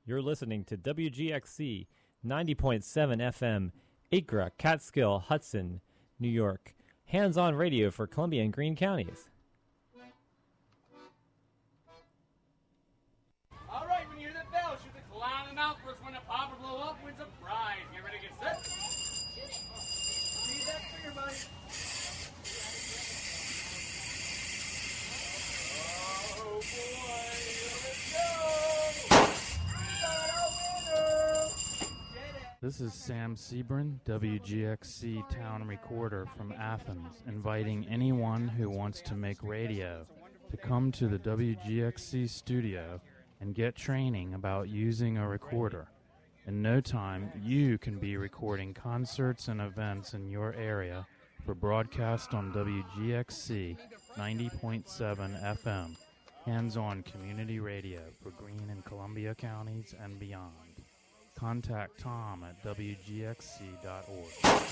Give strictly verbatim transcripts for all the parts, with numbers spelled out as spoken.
You're listening to W G X C ninety point seven F M, Acra, Catskill, Hudson, New York. Hands-on radio for Columbia and Greene counties. All right, when you hear that bell, shoot the clown in the mouth. First one to pop or blow up wins a prize. Get ready to get set. Shoot it. See that trigger, buddy. Oh, boy. Let's go. This is Sam Sebrin, W G X C Town Recorder from Athens, inviting anyone who wants to make radio to come to the W G X C studio and get training about using a recorder. In no time, you can be recording concerts and events in your area for broadcast on W G X C ninety point seven F M, hands-on community radio for Greene and Columbia counties and beyond. Contact Tom at W G X C dot org.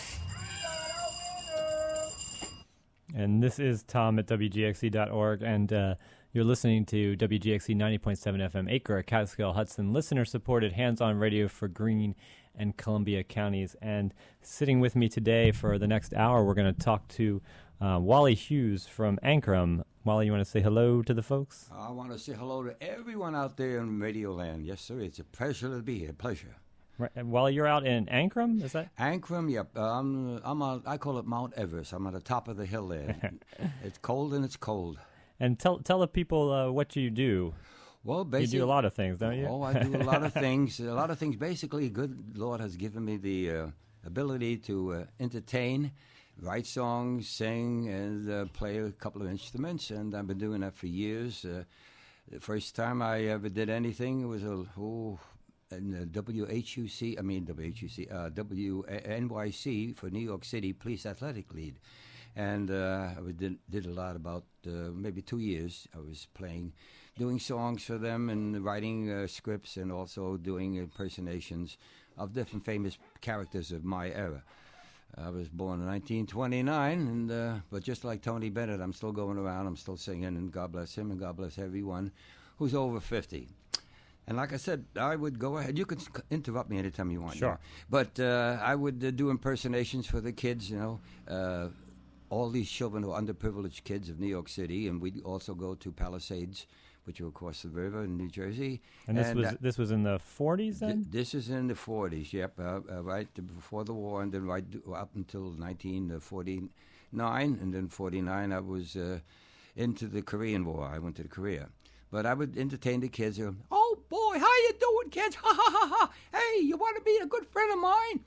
And this is Tom at W G X C dot org, and uh, you're listening to W G X C ninety point seven F M, Acre, Catskill, Hudson, listener-supported hands-on radio for Greene and Columbia counties. And sitting with me today for the next hour, we're going to talk to uh, Wally Hughes from Ankrum. Wally, you want to say hello to the folks? I want to say hello to everyone out there in Radio Land. Yes, sir. It's a pleasure to be here. Pleasure. Right. And Wally, you're out in Ankrum, is that? Ankrum, yep. Um, I'm on, I call it Mount Everest. I'm on the top of the hill there. It's cold and it's cold. And tell tell the people uh, what you do. Well, basically, you do a lot of things, don't you? Oh, I do a lot of things. A lot of things. Basically, good Lord has given me the uh, ability to uh, entertain, write songs, sing, and uh, play a couple of instruments. And I've been doing that for years. Uh, the first time I ever did anything, it was a oh, in the W H U C. I mean W H U C, uh, W N Y C for New York City Police Athletic League. And uh, I did, did a lot about uh, maybe two years. I was playing, doing songs for them and writing uh, scripts and also doing impersonations of different famous characters of my era. I was born in nineteen twenty-nine, and uh, but just like Tony Bennett, I'm still going around, I'm still singing, and God bless him, and God bless everyone who's over fifty. And like I said, I would go ahead. You can interrupt me anytime you want. Sure. Yeah. But uh, I would uh, do impersonations for the kids, you know, uh, all these children who are underprivileged kids of New York City, and we'd also go to Palisades, which are across the river in New Jersey. And this and, was uh, this was in the forties then? Th- this is in the forties, yep, uh, uh, right before the war, and then right up until nineteen forty-nine, and then forty-nine I was uh, into the Korean War. I went to the Korea. But I would entertain the kids. Who, oh, boy, how you doing, kids? Ha, ha, ha, ha. Hey, you want to be a good friend of mine?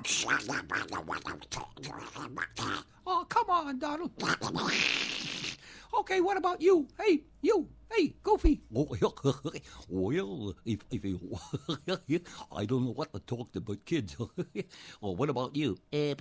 Oh, come on, Donald. Okay, what about you? Hey, you. Hey, Goofy. Well, if, if you, I don't know what to talk to about kids. Well, what about you?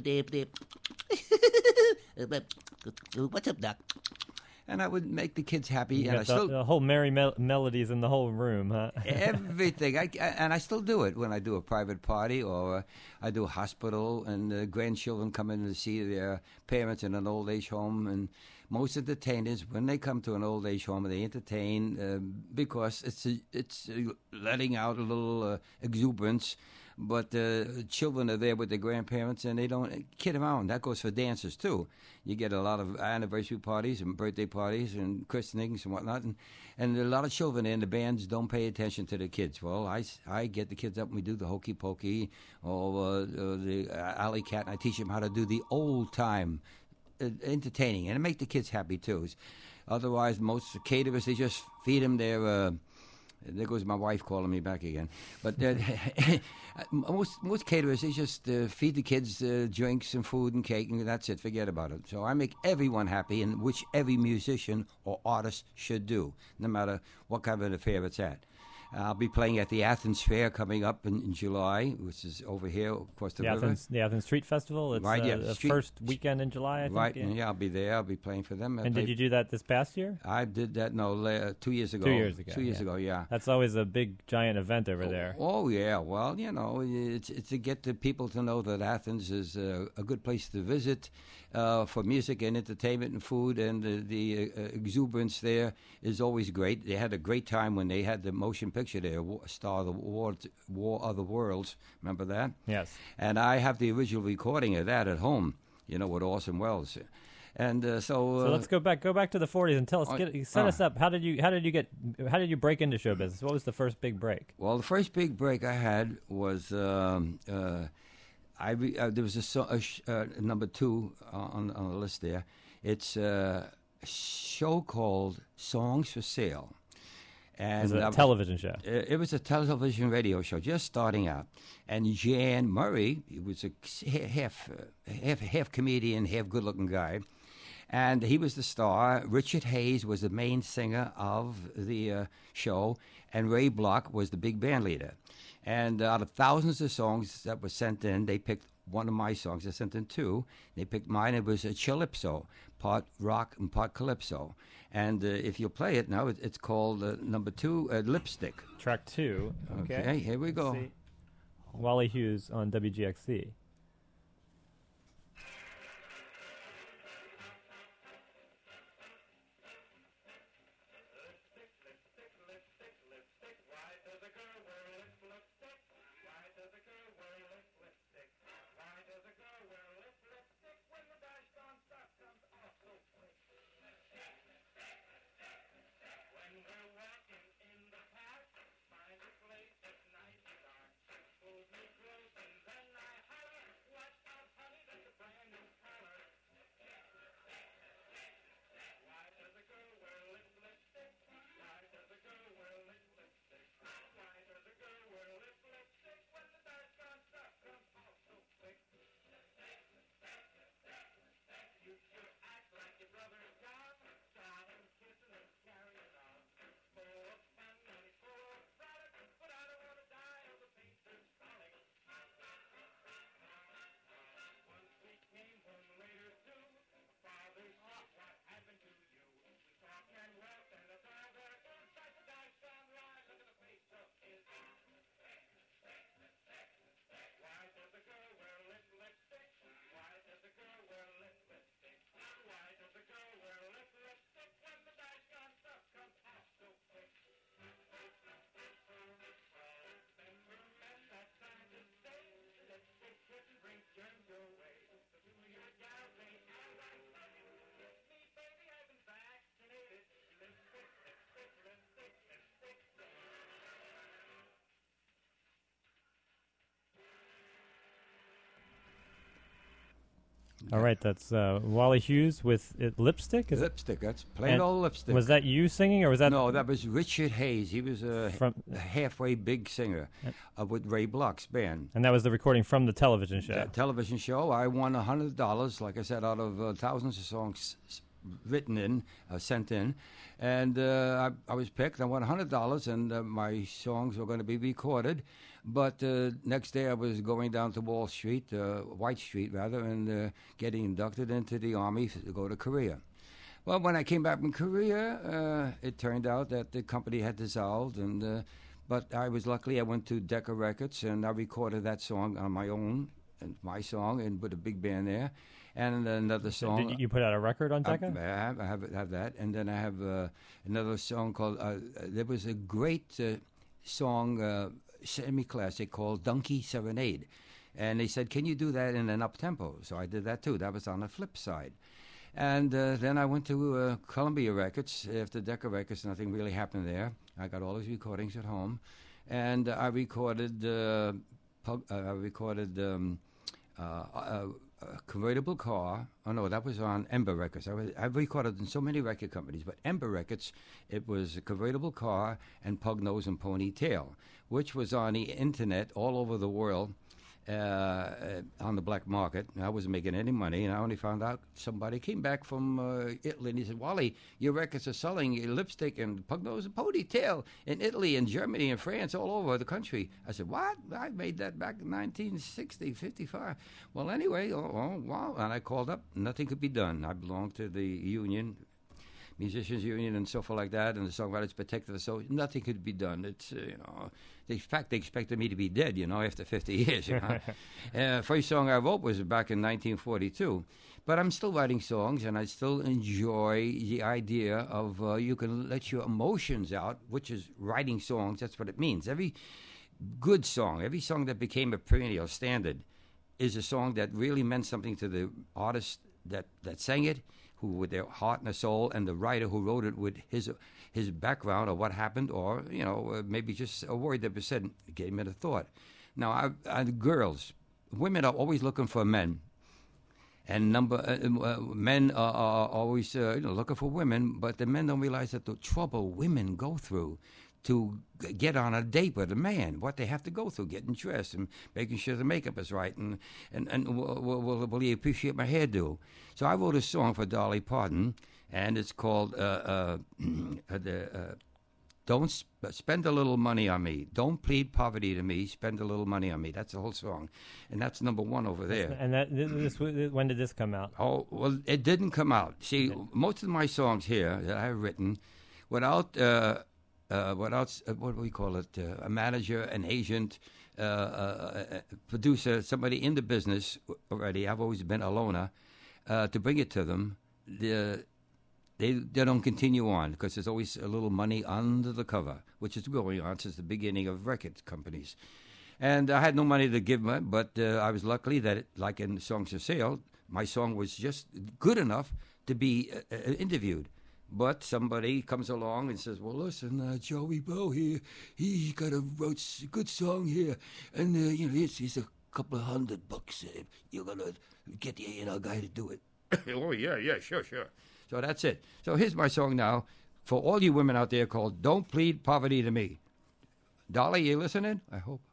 What's up, Doc? And I would make the kids happy, You and I got the, still the whole merry mel- melodies in the whole room, huh? everything. I, I, and I still do it when I do a private party or uh, I do a hospital, and uh, grandchildren come in to see their parents in an old age home. And most entertainers, when they come to an old age home, they entertain uh, because it's a, it's uh, letting out a little uh, exuberance. But uh, children are there with their grandparents, and they don't kid around. That goes for dancers, too. You get a lot of anniversary parties and birthday parties and christenings and whatnot, and, and a lot of children in the bands don't pay attention to the kids. Well, I, I get the kids up and we do the hokey pokey or uh, uh, the alley cat, and I teach them how to do the old-time uh, entertaining, and make the kids happy, too. Otherwise, most caterers, they just feed them their... Uh, There goes my wife calling me back again. But uh, most most caterers, they just uh, feed the kids uh, drinks and food and cake, and that's it. Forget about it. So I make everyone happy, and which every musician or artist should do, no matter what kind of an affair it's at. I'll be playing at the Athens Fair coming up in, in July, which is over here across the, the river. Athens, the Athens Street Festival. It's right, uh, yeah, the street, first weekend in July, I think. Right, yeah. yeah, I'll be there. I'll be playing for them. I And play, did you do that this past year? I did that, no, uh, two years ago. Two years ago. Two years yeah. ago, yeah. That's always a big, giant event over there. Oh, yeah. Well, you know, it's, it's to get the people to know that Athens is uh, a good place to visit uh, for music and entertainment and food, and the, the uh, exuberance there is always great. They had a great time when they had the motion picture picture there, War, Star of the War, War of the Worlds. Remember that? Yes. And I have the original recording of that at home, you know, with Orson Welles. And uh, so, uh, So let's go back. Go back to the forties and tell us. uh, Get, set uh. us up. How did you? How did you get? How did you break into show business? What was the first big break? well, the first big break I had was um, uh, I re- uh, there was a, so- a sh- uh, number two on on the list there. It's uh, a show called Songs for Sale. It was And a I was- television show. Uh, It was a television radio show just starting out, and Jan Murray, he was a h- half, uh, half, half comedian, half good-looking guy, and he was the star. Richard Hayes was the main singer of the uh, show, and Ray Block was the big band leader. And out of thousands of songs that were sent in, they picked one of my songs. They sent in two. They picked mine. It was a calypso, part rock and part calypso. And uh, if you play it now, it, it's called uh, number two, uh, Lipstick. Track two. Okay. Okay, here we go. See. Wally Hughes on W G X C. All right, that's uh, Wally Hughes with it, Lipstick. Is it? Lipstick, that's plain And old lipstick. Was that you singing, or was that no, that was Richard Hayes. He was a From- a halfway big singer uh, with Ray Block's band. And that was the recording from the television show. That television show, I won one hundred dollars, like I said, out of uh, thousands of songs s- written in, uh, sent in. And uh, I, I was picked. I won one hundred dollars, and uh, my songs were going to be recorded. But uh, next day I was going down to Wall Street, uh, White Street rather, and uh, getting inducted into the Army to go to Korea. Well, when I came back from Korea, uh, it turned out that the company had dissolved, and uh, but I was lucky. I went to Decca Records, and I recorded that song on my own, and my song, and with a big band there, and another song. Did you put out a record on I, Decca? I have, I have, have that, and then I have uh, another song called. Uh, there was a great uh, song, uh, semi-classic called "Donkey Serenade," and they said, "Can you do that in an up tempo?" So I did that too. That was on the flip side. And uh, then I went to uh, Columbia Records after Decca Records. Nothing really happened there. I got all these recordings at home, and uh, I recorded. Uh, pub, uh, I recorded um, uh, a, a convertible car. Oh no, that was on Ember Records. I was, I've recorded in so many record companies, but Ember Records, it was a convertible car and Pug Nose and Ponytail, which was on the internet all over the world. Uh, on the black market. I wasn't making any money, and I only found out somebody came back from uh, Italy, and he said, "Wally, your records are selling your Lipstick and Pug Nose and Ponytail in Italy and Germany and France, all over the country." I said, "What? I made that back in nineteen sixty, fifty-five. Well, anyway, oh, oh, wow. And I called up. Nothing could be done. I belonged to the union. musicians union and so forth like that, and the Songwriters Protective. So nothing could be done. It's uh, you know, in fact, they expected me to be dead. You know, after fifty years. You know, uh, first song I wrote was back in nineteen forty-two. But I'm still writing songs, and I still enjoy the idea of uh, you can let your emotions out, which is writing songs. That's what it means. Every good song, every song that became a perennial standard, is a song that really meant something to the artist that, that sang it, who with their heart and their soul, and the writer who wrote it with his his background or what happened, or you know uh, maybe just a word that was said gave me a thought. Now, I, I, girls, women are always looking for men. And number uh, uh, men are, are always uh, you know, looking for women, but the men don't realize that the trouble women go through to g- get on a date with a man, what they have to go through, getting dressed and making sure the makeup is right, and and, and will, will, will he appreciate my hairdo? So I wrote a song for Dolly Parton, and it's called uh, uh, the, uh, Don't sp- Spend a Little Money on Me. Don't plead poverty to me. Spend a little money on me. That's the whole song. And that's number one over there. And that this, this when did this come out? Oh, well, it didn't come out. See, okay. Most of my songs here that I've written, without, uh, uh, without uh, what do we call it, uh, a manager, an agent, uh, uh, a producer, somebody in the business already, I've always been a loner, uh, to bring it to them, the... They, they don't continue on because there's always a little money under the cover, which is going on since the beginning of record companies. And I had no money to give them, but uh, I was lucky that, it, like in Songs for Sale, my song was just good enough to be uh, uh, interviewed. But somebody comes along and says, well, listen, uh, Joey Bow here, he got a wrote a good song here, and uh, you know, it's, it's a couple of hundred bucks. Uh, you're going to get the A and R guy to do it. Oh, yeah, yeah, sure, sure. So that's it. So here's my song now for all you women out there called Don't Plead Poverty to Me. Dolly, you listening? I hope.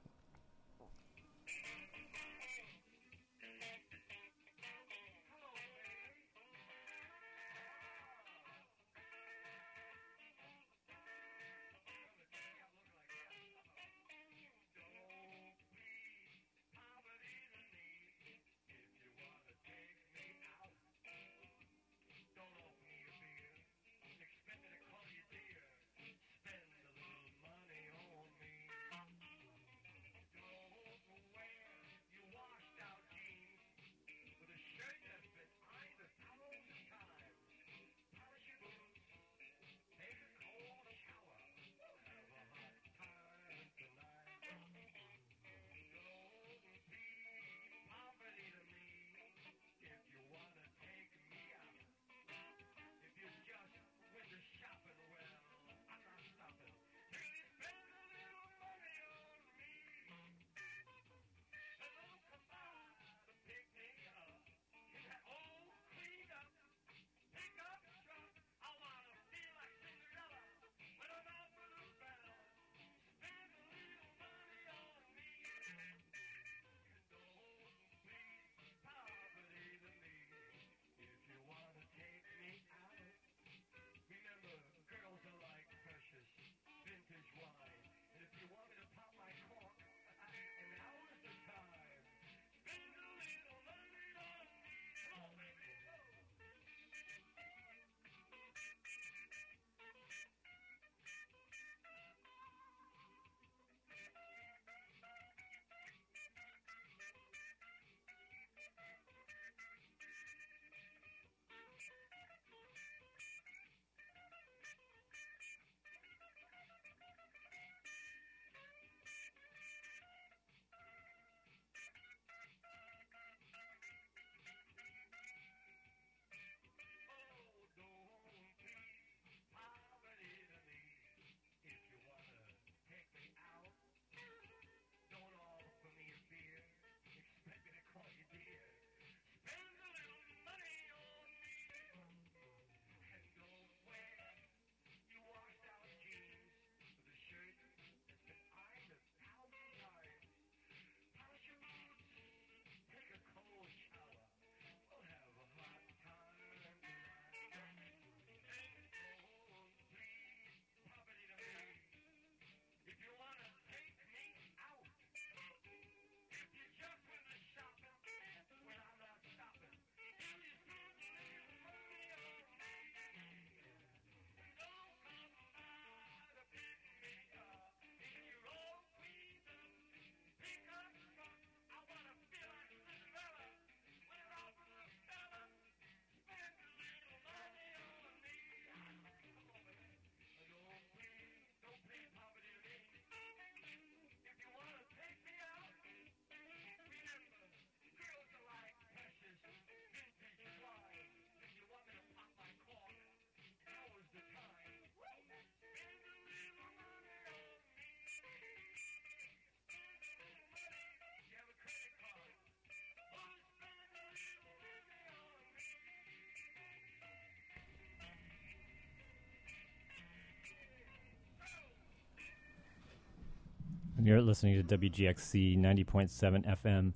You're listening to W G X C ninety point seven F M.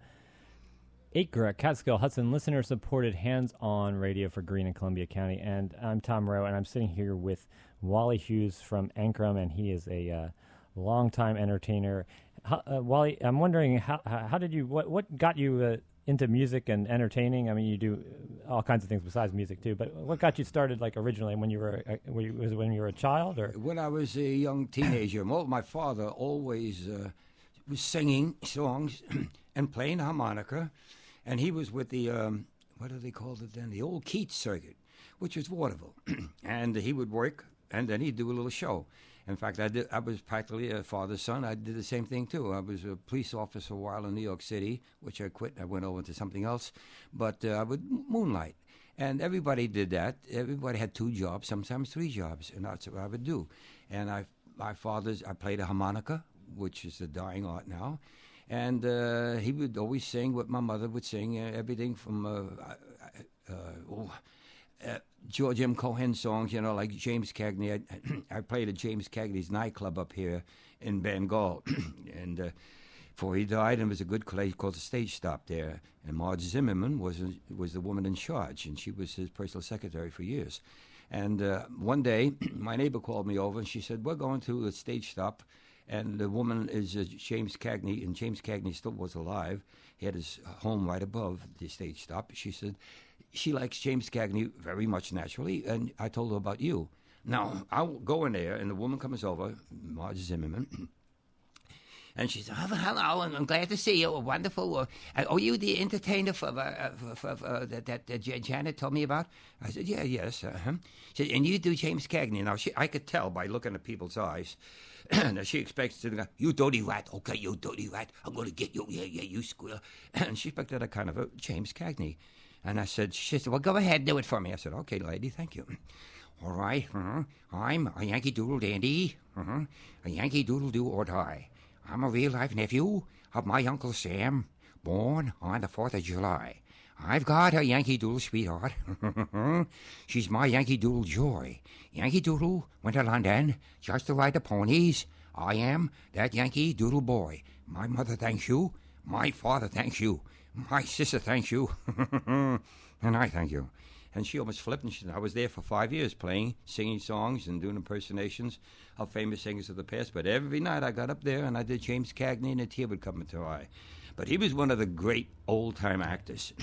Acre at Catskill Hudson, listener-supported hands-on radio for Greene and Columbia County. And I'm Tom Rowe, and I'm sitting here with Wally Hughes from Ankrum, and he is a uh, longtime entertainer. How, uh, Wally, I'm wondering, how how did you, what, what got you uh, into music and entertaining? I mean, you do all kinds of things besides music, too, but what got you started, like, originally when you were, uh, were you, was it when you were a child? Or When I was a young teenager, well, my father always uh, was singing songs and playing harmonica. And he was with the, um, what do they call it then? The old Keats circuit, which was vaudeville. And he would work, and then he'd do a little show. In fact, I did. I was practically a father's son. I did the same thing, too. I was a police officer a while in New York City, which I quit. I went over to something else. But uh, I would moonlight. And everybody did that. Everybody had two jobs, sometimes three jobs. And that's what I would do. And I, my father's, I played a harmonica, which is a dying art now. And uh, he would always sing what my mother would sing, uh, everything from uh, uh, oh, uh, George M. Cohan songs, you know, like James Cagney. I, I played at James Cagney's nightclub up here in Bengal. and uh, before he died, and it was a good place called the Stage Stop there. And Marge Zimmerman was, was the woman in charge, and she was his personal secretary for years. And uh, one day, my neighbor called me over, and she said, we're going to the Stage Stop. And the woman is uh, James Cagney, and James Cagney still was alive. He had his home right above the Stage Stop. She said she likes James Cagney very much naturally, and I told her about you. Now, I'll go in there, and the woman comes over, Marge Zimmerman, and she said, oh, hello, and I'm glad to see you. Wonderful. Uh, are you the entertainer for, uh, for, for, for uh, that, that, that Janet told me about? I said, yeah, yes. Uh-huh. She said, and you do James Cagney. Now, she, I could tell by looking at people's eyes. Now she expects to go, you dirty rat, okay, you dirty rat, I'm going to get you, yeah, yeah, you squeal. And she expected a kind of a James Cagney. And I said, she said, well, go ahead, do it for me. I said, okay, lady, thank you. All right, uh-huh. I'm a Yankee Doodle Dandy, uh-huh. a Yankee Doodle Do or Die. I'm a real-life nephew of my Uncle Sam, born on the fourth of July. I've got a Yankee Doodle sweetheart. She's my Yankee Doodle joy. Yankee Doodle went to London just to ride the ponies. I am that Yankee Doodle boy. My mother thanks you. My father thanks you. My sister thanks you. And I thank you. And she almost flipped, and she said, I was there for five years playing, singing songs and doing impersonations of famous singers of the past. But every night I got up there and I did James Cagney, and a tear would come into her eye. But he was one of the great old-time actors.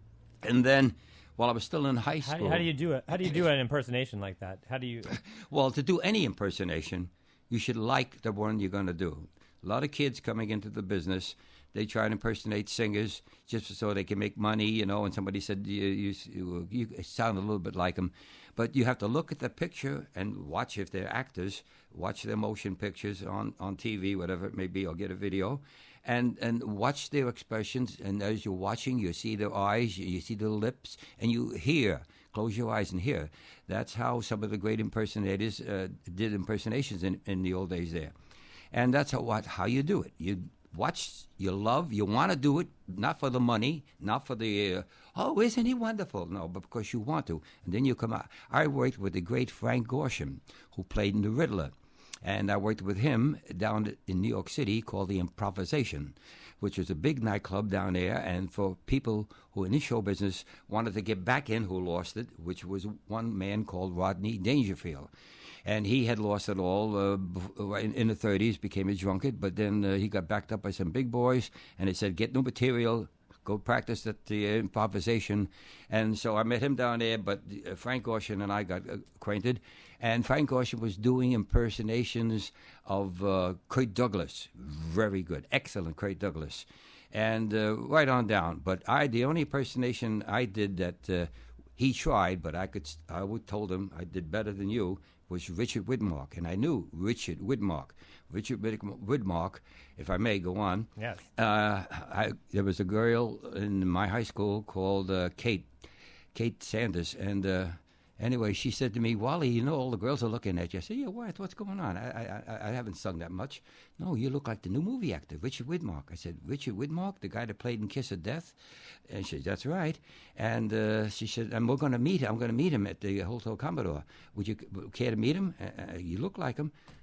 And then, while I was still in high school... How do, you, how do you do it? How do you do an impersonation like that? How do you... Well, to do any impersonation, you should like the one you're going to do. A lot of kids coming into the business, they try and impersonate singers just so they can make money, you know, and somebody said, you, you, you, you sound a little bit like them. But you have to look at the picture and watch if they're actors, watch their motion pictures on, on T V, whatever it may be, or get a video. And and watch their expressions, and as you're watching, you see their eyes, you, you see their lips, and you hear. Close your eyes and hear. That's how some of the great impersonators uh, did impersonations in, in the old days there. And that's how, what, how you do it. You watch, you love, you want to do it, not for the money, not for the, uh, oh, isn't he wonderful? No, but because you want to. And then you come out. I worked with the great Frank Gorshin, who played in The Riddler. And I worked with him down in New York City called The Improvisation, which was a big nightclub down there. And for people who in the show business wanted to get back in who lost it, which was one man called Rodney Dangerfield. And he had lost it all uh, in, in the thirties, became a drunkard. But then uh, he got backed up by some big boys, and they said, get new material, go practice at the uh, improvisation. And so I met him down there, but uh, Frank Gorshin and I got acquainted. And Frank Gorshin was doing impersonations of uh, Kirk Douglas. Very good. Excellent Kirk Douglas. And uh, right on down. But I, the only impersonation I did that uh, he tried, but I could, I would told him I did better than you, was Richard Widmark. And I knew Richard Widmark. Richard Widmark, if I may go on. Yes. Uh, I, there was a girl in my high school called uh, Kate, Kate Sanders, and uh, anyway, she said to me, Wally, you know, all the girls are looking at you. I said, yeah, what? What's going on? I, I, I haven't sung that much. No, you look like the new movie actor, Richard Widmark. I said, Richard Widmark, the guy that played in Kiss of Death? And she said, that's right. And uh, she said, and we're going to meet him. I'm going to meet him at the Hotel Commodore. Would you care to meet him? Uh, you look like him.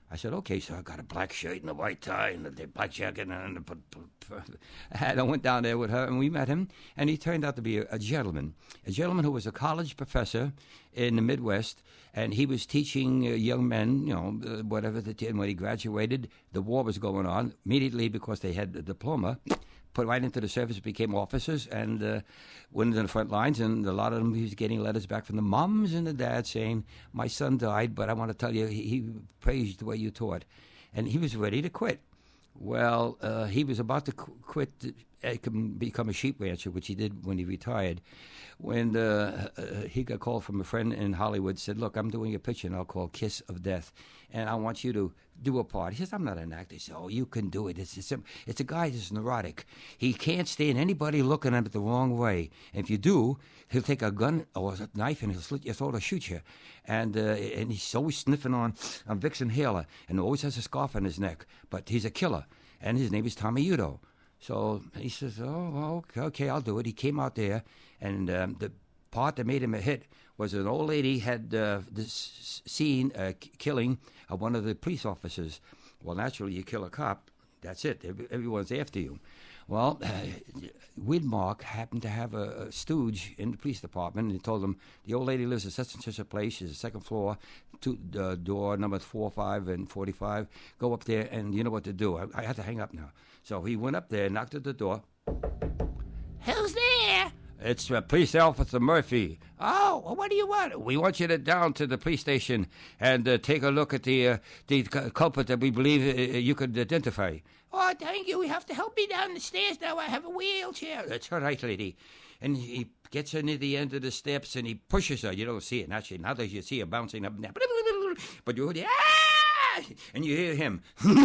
I said, okay, so I got a black shirt and a white tie and a black jacket. And, a, and I went down there with her, and we met him, and he turned out to be a, a gentleman, a gentleman who was a college professor in the Midwest, and he was teaching uh, young men, you know, uh, whatever. The, and when he graduated, the war was going on. Immediately, because they had the diploma, put right into the service, became officers, and uh, went in the front lines. And a lot of them, he was getting letters back from the moms and the dads saying, my son died, but I want to tell you, he, he praised the way you taught. And he was ready to quit. Well, uh, he was about to qu- quit, uh, become a sheep rancher, which he did when he retired. When uh, uh, he got called from a friend in Hollywood, said, look, I'm doing a picture now called Kiss of Death, and I want you to do a part. He says, I'm not an actor. He said, oh, you can do it. It's, it's, a, it's a guy that's neurotic. He can't stand anybody looking at him the wrong way. And if you do, he'll take a gun or a knife and he'll slit your throat or shoot you. And uh, and he's always sniffing on, on Vicks inhaler and always has a scarf on his neck. But he's a killer. And his name is Tommy Udo. So he says, oh, okay, okay, I'll do it. He came out there, and um, the part that made him a hit was an old lady had uh, this seen a killing of one of the police officers. Well, naturally, you kill a cop, that's it. Everyone's after you. Well, uh, Widmark happened to have a, a stooge in the police department, and he told him, the old lady lives at such and such a place. She's the second floor, to, uh, door number four, five, and forty-five. Go up there, and you know what to do. I, I have to hang up now. So he went up there, knocked at the door. Who's there? It's uh, Police Officer Murphy. Oh, well, what do you want? We want you to down to the police station and uh, take a look at the uh, the culprit that we believe uh, you could identify. Oh, thank you. You have to help me down the stairs now. I have a wheelchair. That's all right, lady. And he gets her near the end of the steps, and he pushes her. You don't see it, naturally. Now that you see her bouncing up and down. But you hear, ah! And you hear him.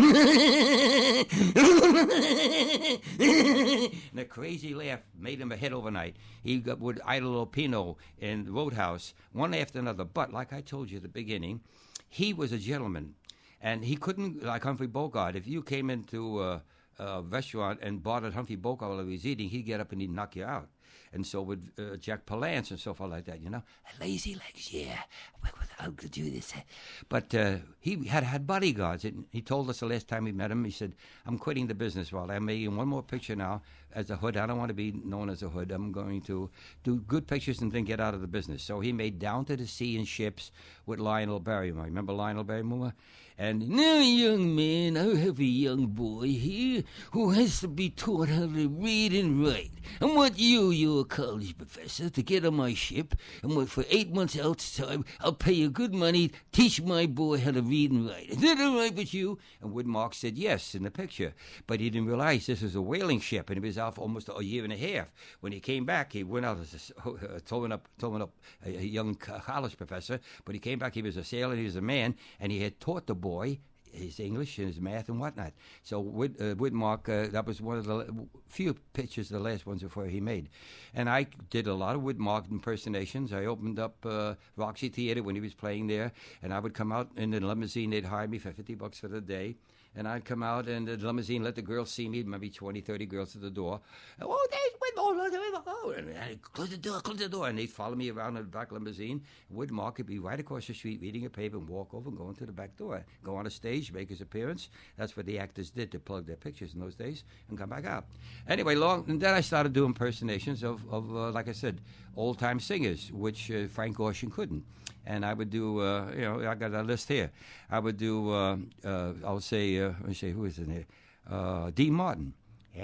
And a crazy laugh made him a hit overnight. He got with Idolo Pino in Roadhouse, one after another. But like I told you at the beginning, he was a gentleman. And he couldn't, like Humphrey Bogart, if you came into a, a restaurant and bothered Humphrey Bogart while he was eating, he'd get up and he'd knock you out. And so with uh, Jack Palance and so forth like that, you know. Lazy legs, yeah. How could do this? But uh, he had had bodyguards. And he told us the last time we met him, he said, I'm quitting the business, Walt. I'm making one more picture now as a hood. I don't want to be known as a hood. I'm going to do good pictures and then get out of the business. So he made Down to the Sea in Ships with Lionel Barrymore. Remember Lionel Barrymore? And now, young man, I have a young boy here who has to be taught how to read and write. I want you, you're a college professor, to get on my ship, and what, for eight months out time, I'll pay you good money, teach my boy how to read and write. Is that all right with you? And Widmark said yes in the picture. But he didn't realize this was a whaling ship, and he was out for almost a year and a half. When he came back, he went out as a, uh, towing up, towing up a, a young college professor, but he came back, he was a sailor, he was a man, and he had taught the boy his English and his math and whatnot. So Whit, uh, Widmark, uh, that was one of the few pictures, the last ones before he made. And I did a lot of Widmark impersonations. I opened up uh, Roxy Theater when he was playing there, and I would come out in the limousine. They'd hire me for fifty bucks for the day. And I'd come out in the limousine, let the girls see me, maybe twenty, thirty girls at the door. Oh, there's Widmark. Oh, and I'd close the door, close the door. And they'd follow me around in the back limousine. Widmark would be right across the street reading a paper and walk over and go into the back door. Go on a stage, make his appearance. That's what the actors did to plug their pictures in those days and come back out. Anyway, long, and then I started doing impersonations of, of uh, like I said, old-time singers, which uh, Frank Gorshin couldn't. And I would do, uh, you know, I got a list here. I would do, uh, uh, I'll say, uh, let me say, who is in there? Uh, Dean Martin.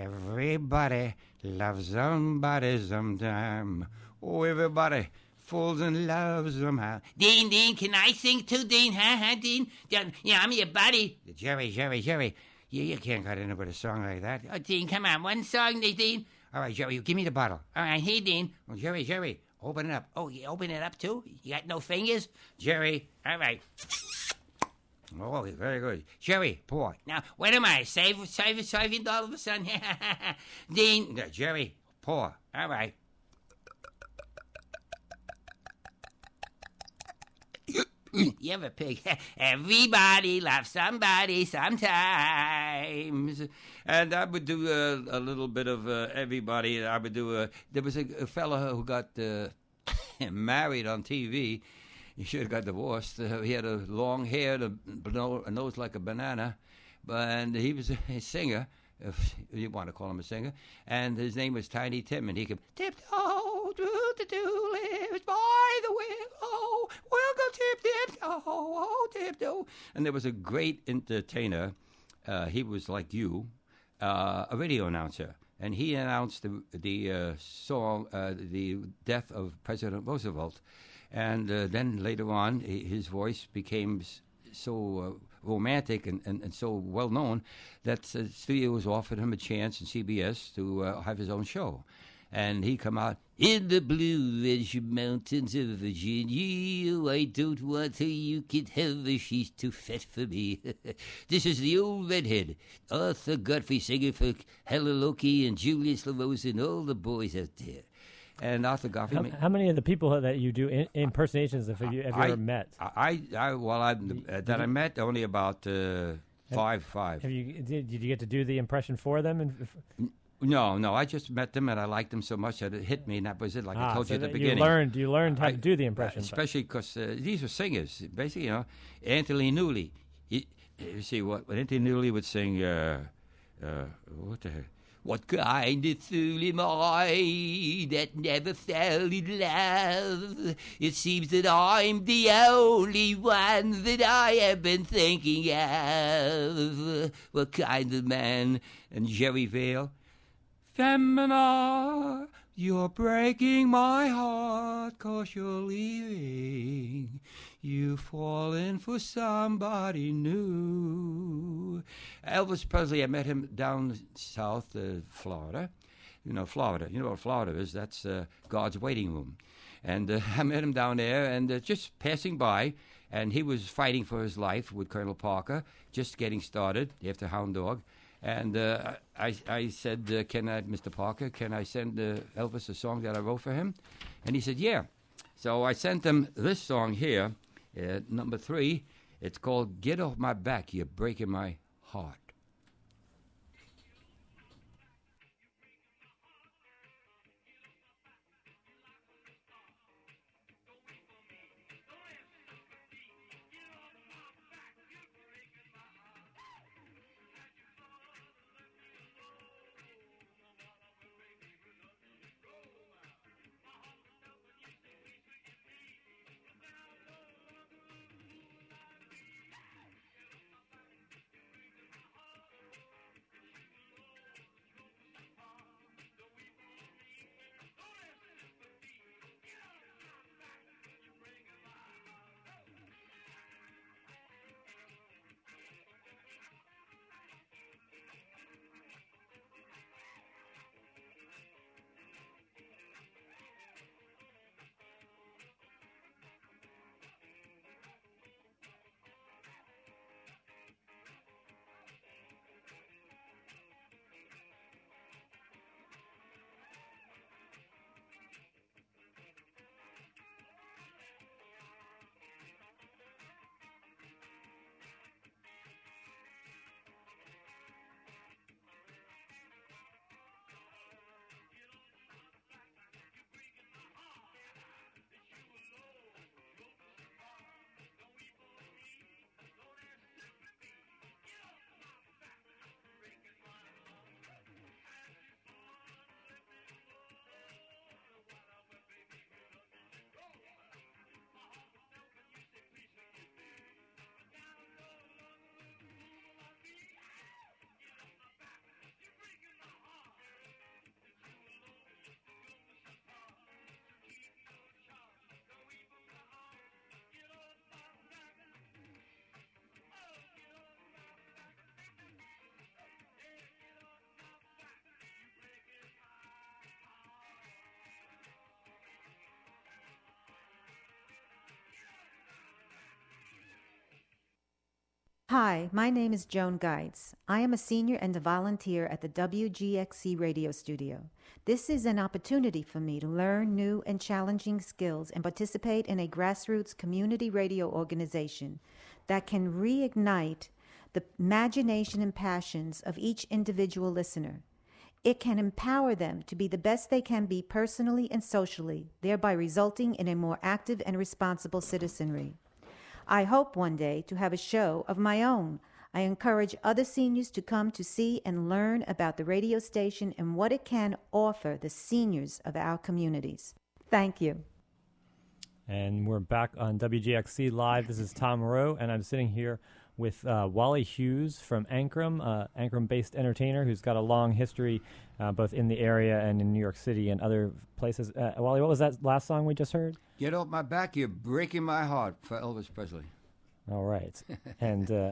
Everybody loves somebody sometime. Oh, everybody falls in love somehow. Dean, Dean, can I sing too, Dean? Huh, huh, Dean? Yeah, I'm your buddy. Jerry, Jerry, Jerry. You, you can't cut into with a song like that. Oh, Dean, come on, one song, Dean. All right, Jerry, give me the bottle. All right, hey, Dean. Oh, Jerry, Jerry. Open it up. Oh, you open it up, too? You got no fingers? Jerry, all right. Oh, very good. Jerry, pour. Now, what am I? Save, save, saving all of a sudden? Dean, uh, Jerry, pour. All right. You have a pig. Everybody loves somebody sometimes. And I would do a, a little bit of uh, everybody. I would do a, there was a, a fella who got uh, married on T V. he should have got divorced. Uh, he had a long hair, a, a nose like a banana, but and he was a singer, if you want to call him a singer, and his name was Tiny Tim, and he could tiptoe through the tulips by the willow, we'll go tip tiptoe, oh tiptoe. And there was a great entertainer. Uh, he was like you, uh, a radio announcer, and he announced the the uh, song, uh, the death of President Roosevelt. And uh, then later on, his voice became so uh, romantic and, and, and so well known that uh, studios offered him a chance in C B S to uh, have his own show. And he come out, in the blue azure mountains of Virginia, I don't want her, you can have her, she's too fat for me. This is the old redhead, Arthur Godfrey, singer for Hella Loki and Julius LaRose and all the boys out there. And Arthur Godfrey. How, how many of the people that you do in, impersonations have you, have you I, ever met? I, I well, I uh, that I met only about uh, five, five. Have you did, did you get to do the impression for them? And no, no, I just met them and I liked them so much that it hit me, and that was it. Like ah, I told so you at the you beginning. learned you learned how I, to do the impression, uh, especially because uh, these were singers. Basically, you know, Anthony Newley. He, you see what when Anthony Newley would sing. Uh, uh, what the heck? What kind of fool am I that never fell in love? It seems that I'm the only one that I have been thinking of. What kind of man? And Jerry Vale. Femina, you're breaking my heart 'cause you're leaving. You've fallen for somebody new. Elvis Presley, I met him down south of Florida. You know, Florida. You know what Florida is? That's uh, God's waiting room. And uh, I met him down there and uh, just passing by. And he was fighting for his life with Colonel Parker, just getting started after Hound Dog. And uh, I, I said, uh, can I, Mister Parker, can I send uh, Elvis a song that I wrote for him? And he said, yeah. So I sent him this song here. Uh, number three, it's called Get Off My Back, You're Breaking My Heart. Hi, my name is Joan Geitz. I am a senior and a volunteer at the W G X C radio studio. This is an opportunity for me to learn new and challenging skills and participate in a grassroots community radio organization that can reignite the imagination and passions of each individual listener. it can empower them to be the best they can be personally and socially, thereby resulting in a more active and responsible citizenry. I hope one day to have a show of my own. I encourage other seniors to come to see and learn about the radio station and what it can offer the seniors of our communities. Thank you. And we're back on W G X C Live. This is Tom Moreau, and I'm sitting here with uh, Wally Hughes from Ankrum, uh, Ankrum-based entertainer who's got a long history uh, both in the area and in New York City and other places. Uh, Wally, what was that last song we just heard? Get off my back, you're breaking my heart, for Elvis Presley. All right. and uh,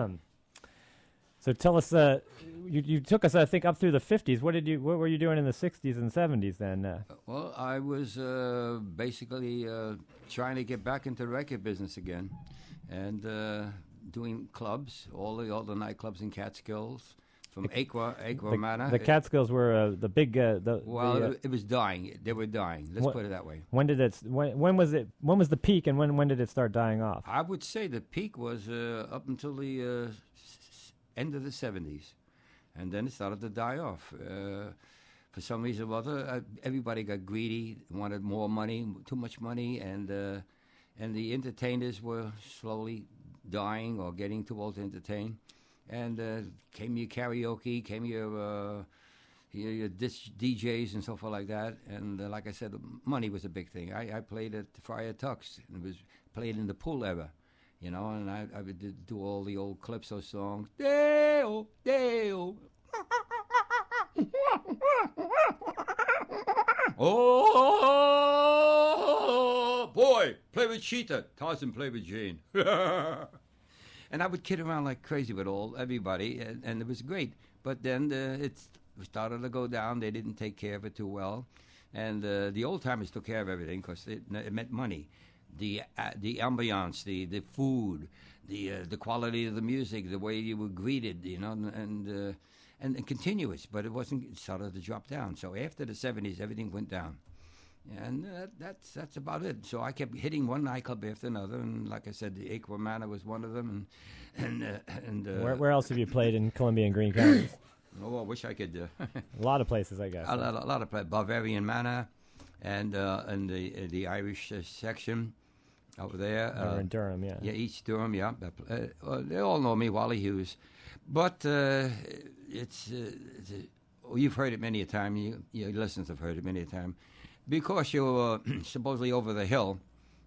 so tell us, uh, you, you took us, I think, up through the fifties. What did you? What were you doing in the sixties and seventies then? Uh? Well, I was uh, basically uh, trying to get back into the record business again, and uh, doing clubs, all the all the nightclubs in Catskills, from Aqua Aqua the, Manor. The Catskills were uh, the big. Uh, the, well, the, uh, it, it was dying. They were dying. Let's what, put it that way. When did it? When, when was it? When was the peak, and when when did it start dying off? I would say the peak was uh, up until the uh, s- end of the seventies, and then it started to die off. Uh, for some reason or other, uh, everybody got greedy, wanted more money, too much money, and uh, and the entertainers were slowly dying or getting too old to entertain. And uh, came your karaoke, came your, uh, your, your dis- D Js and so forth like that. And uh, like I said, money was a big thing. I, I played at Friar Tuck's, and it was played in the pool era, you know, and I, I would do all the old Calypso songs. Deo, Deo. Oh, boy, play with Cheetah. Tarzan play with Jane. And I would kid around like crazy with all everybody, and, and it was great. But then uh, it started to go down. They didn't take care of it too well. And uh, the old-timers took care of everything because it, it meant money. The uh, the ambiance, the, the food, the uh, the quality of the music, the way you were greeted, you know, and and, uh, and and continuous. But it wasn't, it started to drop down. So after the seventies, everything went down. And uh, that's that's about it. So I kept hitting one nightclub after another, and like I said, the Aqua Manor was one of them. And and uh, and uh, where, where else have you played in Columbia and Greene counties? Oh, I wish I could. Uh, a lot of places, I guess. A lot, a lot of places. Bavarian Manor, and uh, and the uh, the Irish uh, section over there. Over uh, in Durham, yeah. Yeah, East Durham. Yeah, uh, well, they all know me, Wally Hughes. But uh, it's, uh, it's uh, well, you've heard it many a time. You, your listeners have heard it many a time. Because you're uh, supposedly over the hill,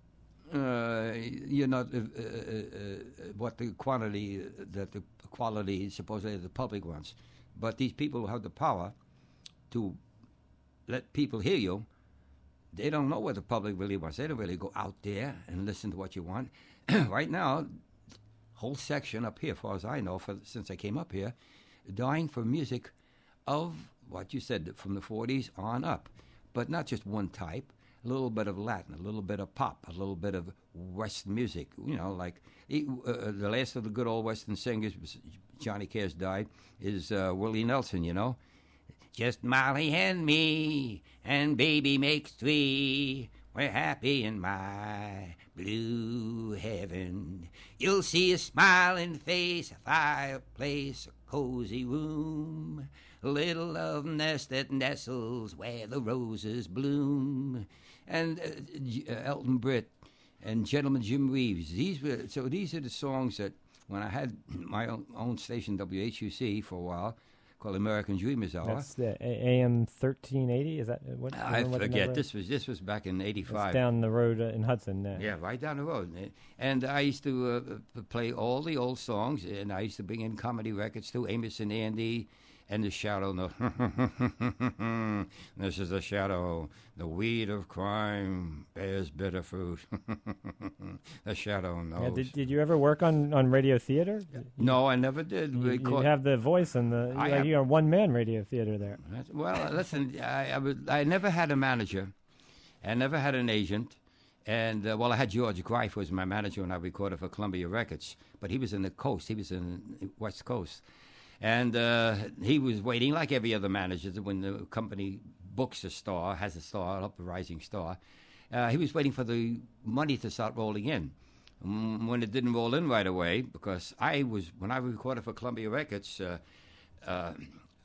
uh, you're not uh, uh, uh, what the quantity that the quality supposedly the public wants. But these people who have the power to let people hear you, they don't know what the public really wants. They don't really go out there and listen to what you want. Right now, whole section up here, as far as I know, for, since I came up here, dying for music of what you said, from the forties on up. But not just one type, a little bit of Latin, a little bit of pop, a little bit of Western music. You know, like uh, the last of the good old Western singers, Johnny Cash died, is uh, Willie Nelson, you know. Just Molly and me, and baby makes three. We're happy in my blue heaven. You'll see a smiling face, a fireplace, a cozy room. A little love nest that nestles where the roses bloom. And uh, Elton Britt and Gentleman Jim Reeves. These were so. These are the songs that when I had my own, own station W H U C for a while, called American Dreamers Hour. That's the A M thirteen eighty. Is that what? I what forget. This was this was back in eighty-five. It's down the road uh, in Hudson. Uh. Yeah, right down the road. And I used to uh, play all the old songs, and I used to bring in comedy records too. Amos and Andy. And the shadow, no. This is the shadow. The weed of crime bears bitter fruit. The shadow knows. Yeah, did, did you ever work on, on radio theater? No, I never did. You, you have the voice and the I you, have, you are one man radio theater there. Well, listen, I, I, would, I never had a manager. I never had an agent. And, uh, well, I had George Greif, who was my manager when I recorded for Columbia Records. But he was in the coast. He was in the West Coast. And uh, he was waiting, like every other manager, when the company books a star, has a star, up a rising star. Uh, he was waiting for the money to start rolling in. Um, when it didn't roll in right away, because I was, when I recorded for Columbia Records, uh, uh,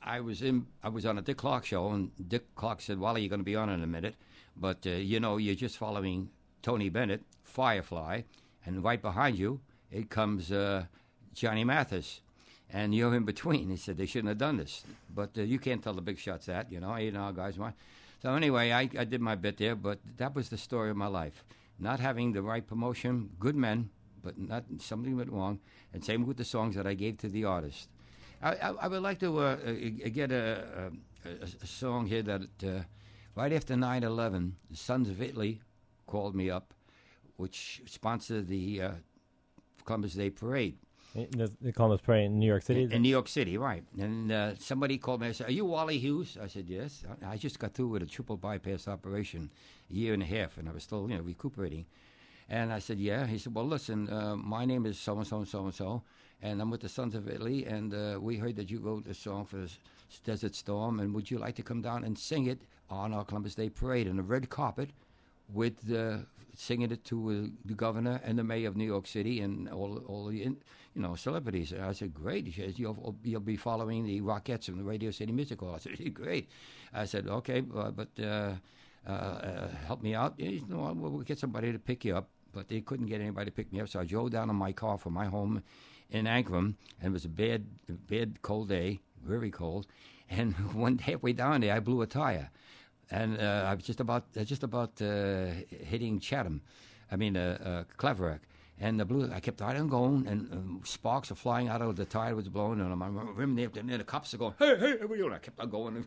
I was in. I was on a Dick Clark show, and Dick Clark said, "Wally, you're going to be on in a minute, but uh, you know, you're just following Tony Bennett, Firefly, and right behind you, it comes uh, Johnny Mathis, and you're in between." He said they shouldn't have done this, but uh, you can't tell the big shots that, you know, you know, guys. Want. So anyway, I, I did my bit there, but that was the story of my life. Not having the right promotion, good men, but not something went wrong, and same with the songs that I gave to the artist. I, I, I would like to uh, uh, get a, a, a song here that uh, right after nine eleven, the Sons of Italy called me up, which sponsored the uh, Columbus Day Parade. The, the Columbus Parade in New York City? In, in New York City, right. And uh, somebody called me and said, "Are you Wally Hughes?" I said, "Yes." I, I just got through with a triple bypass operation a year and a half, and I was still, you know, recuperating. And I said, "Yeah." He said, "Well, listen, uh, my name is so-and-so and so-and-so, and I'm with the Sons of Italy, and uh, we heard that you wrote a song for Desert Storm, and would you like to come down and sing it on our Columbus Day Parade on the red carpet with uh, singing it to uh, the governor and the mayor of New York City and all all the in, you know celebrities?" I said, "Great." He said, "You'll, you'll be following the Rockettes from the Radio City Music Hall." I said, "Great." I said, "Okay, uh, but uh, uh, uh, help me out." He said, "No, we'll get somebody to pick you up." But they couldn't get anybody to pick me up, so I drove down in my car from my home in Ankrum, and it was a bad, bad, cold day, very cold. And one halfway down there, I blew a tire, and uh, I was just about, uh, just about uh, hitting Chatham, I mean uh, uh, Cleverack, and the blue. I kept right on going, and um, sparks are flying out of the tire was blowing, and my rim there, and then the cops are going, "Hey, hey, what are you doing?" I kept on going.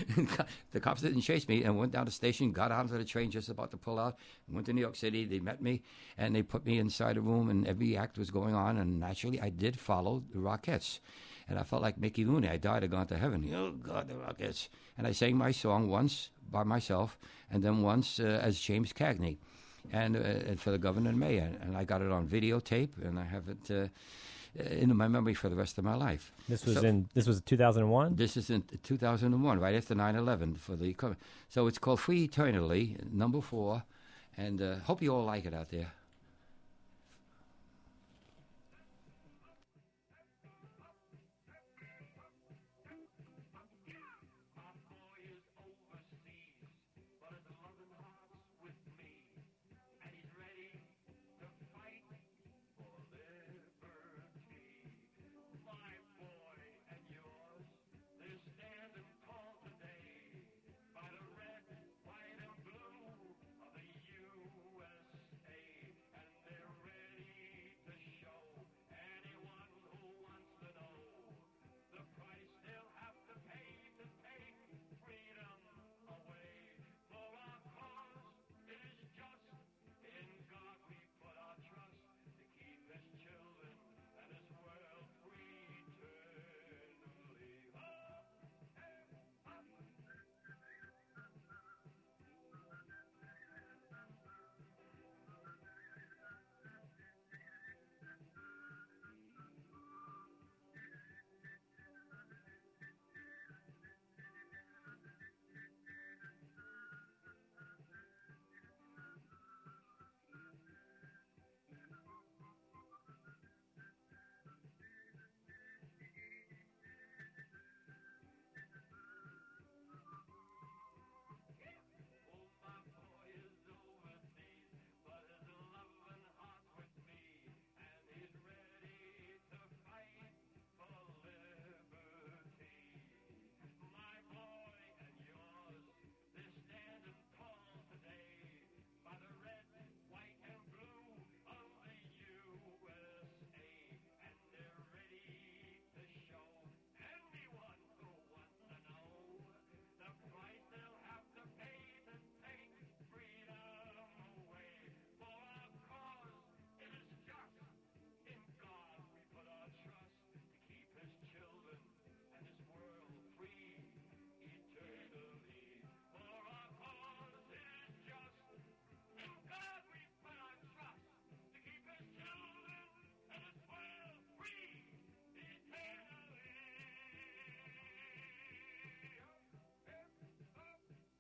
The cops didn't chase me, and went down the station, got onto the train just about to pull out, went to New York City. They met me, and they put me inside a room, and every act was going on, and naturally, I did follow the Rockettes. And I felt like Mickey Rooney. I died, I gone to heaven. Oh, God, the Rockettes. And I sang my song once by myself, and then once uh, as James Cagney, and, uh, and for the governor and mayor. And I got it on videotape, and I have it uh, in my memory for the rest of my life. This was so, in this was two thousand one? This is in two thousand one, right after nine eleven. For the So it's called Free Eternally, number four, and uh, hope you all like it out there.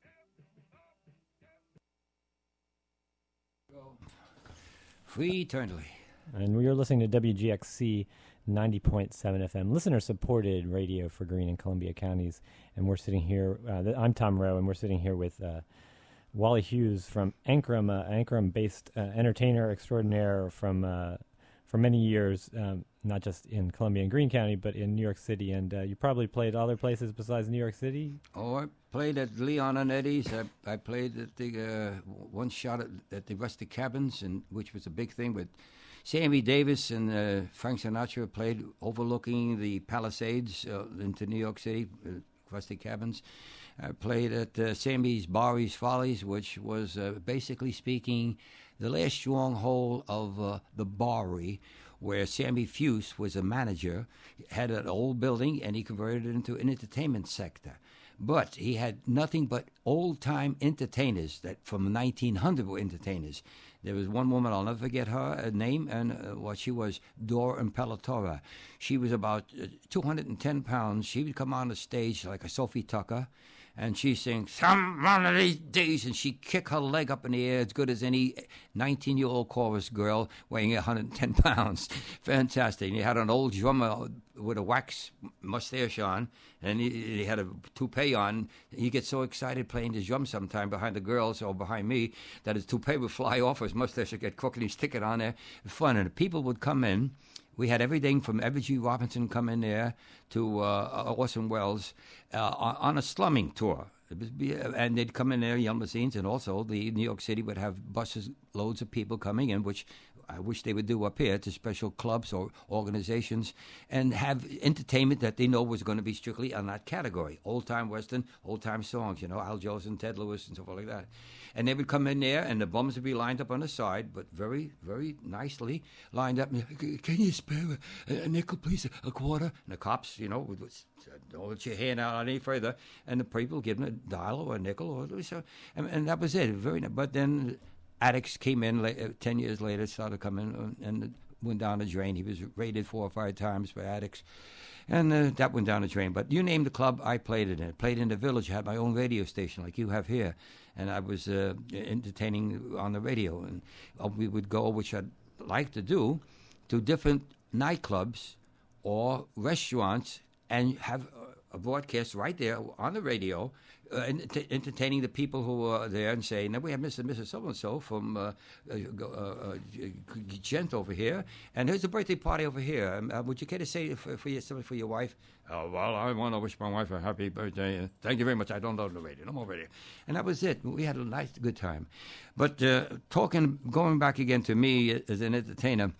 Free Eternally. And we are listening to W G X C ninety point seven F M, listener-supported radio for Greene and Columbia counties. And we're sitting here, uh, th- I'm Tom Rowe, and we're sitting here with uh, Wally Hughes from Ankrum, uh, Ankrum-based uh, entertainer extraordinaire from uh, for many years, um, not just in Columbia and Greene County, but in New York City. And uh, you probably played other places besides New York City? Oh, I played at Leon and Eddie's. I, I played at the uh, one shot at, at the Rustic Cabins, and which was a big thing. But Sammy Davis and uh, Frank Sinatra played overlooking the Palisades uh, into New York City, uh, Rustic Cabins. I played at uh, Sammy's Barry's Follies, which was uh, basically speaking the last stronghold of uh, the Bowery, where Sammy Fuse was a manager, had an old building, and he converted it into an entertainment sector. But he had nothing but old-time entertainers that from nineteen hundred were entertainers. There was one woman, I'll never forget her uh, name, and uh, what she was, Dora Imperatora. She was about uh, two hundred ten pounds. She would come on the stage like a Sophie Tucker, and she sing, "Some one of these days," and she'd kick her leg up in the air as good as any nineteen-year-old chorus girl weighing one hundred ten pounds. Fantastic. And he had an old drummer with a wax mustache on, and he, he had a toupee on. He gets so excited playing the drum sometime behind the girls or behind me that his toupee would fly off, his mustache would get crooked, and he'd stick it on there. Fun. And the people would come in. We had everything from Everett G. Robinson come in there to uh, Orson Welles uh, on a slumming tour. It was be, and they'd come in there, young limousines, and also the New York City would have buses, loads of people coming in, which I wish they would do up here to special clubs or organizations, and have entertainment that they know was going to be strictly on that category. Old-time Western, old-time songs, you know, Al Jolson, Ted Lewis, and stuff like that. And they would come in there, and the bums would be lined up on the side, but very, very nicely lined up. "Can you spare a, a nickel, please, a, a quarter?" And the cops, you know, would, would, don't let your hand out any further. And the people would give them a dollar or a nickel, or so, and, and that was it. Very, but then addicts came in la- ten years later, started coming, and went down the drain. He was raided four or five times by addicts. And uh, that went down the drain. But you name the club, I played it in. I played in the Village. I had my own radio station like you have here. And I was uh, entertaining on the radio. And uh, we would go, which I'd like to do, to different nightclubs or restaurants and have a broadcast right there on the radio, uh, ent- entertaining the people who are there and saying, "Now we have Mister and Missus So-and-so from uh, uh, uh, Gent over here, and here's a birthday party over here. Um, uh, would you care to say for, for, your, for your wife?" "Oh, well, I want to wish my wife a happy birthday. Thank you very much. I don't know the radio. No more radio." And that was it. We had a nice, good time. But uh, talking, going back again to me as an entertainer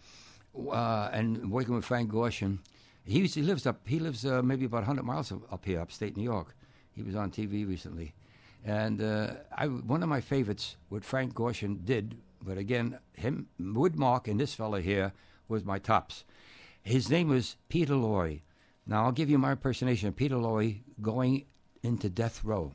uh, and working with Frank Gorshin, He, used, he lives up. He lives uh, maybe about one hundred miles up here, upstate New York. He was on T V recently, and uh, I, one of my favorites, what Frank Gorshin did, but again, him, Woodmark, and this fella here was my tops. His name was Peter Lorre. Now I'll give you my impersonation of Peter Lorre going into death row.